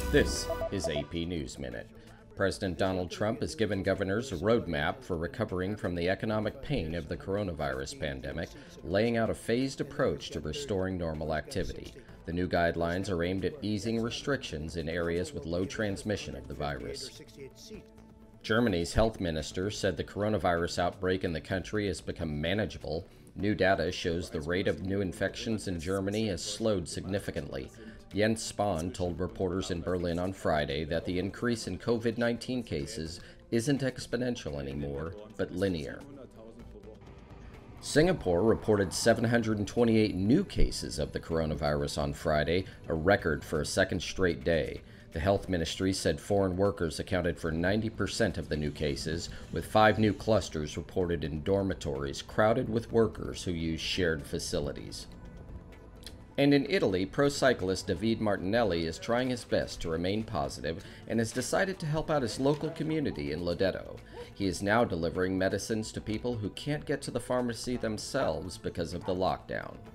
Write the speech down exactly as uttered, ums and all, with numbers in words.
This is A P News Minute. President Donald Trump has given governors a roadmap for recovering from the economic pain of the coronavirus pandemic, laying out a phased approach to restoring normal activity. The new guidelines are aimed at easing restrictions in areas with low transmission of the virus. Germany's health minister said the coronavirus outbreak in the country has become manageable. New data shows the rate of new infections in Germany has slowed significantly. Jens Spahn told reporters in Berlin on Friday that the increase in COVID nineteen cases isn't exponential anymore, but linear. Singapore reported seven hundred twenty-eight new cases of the coronavirus on Friday, a record for a second straight day. The health ministry said foreign workers accounted for ninety percent of the new cases, with five new clusters reported in dormitories crowded with workers who use shared facilities. And in Italy, pro cyclist Davide Martinelli is trying his best to remain positive and has decided to help out his local community in Lodeto. He is now delivering medicines to people who can't get to the pharmacy themselves because of the lockdown.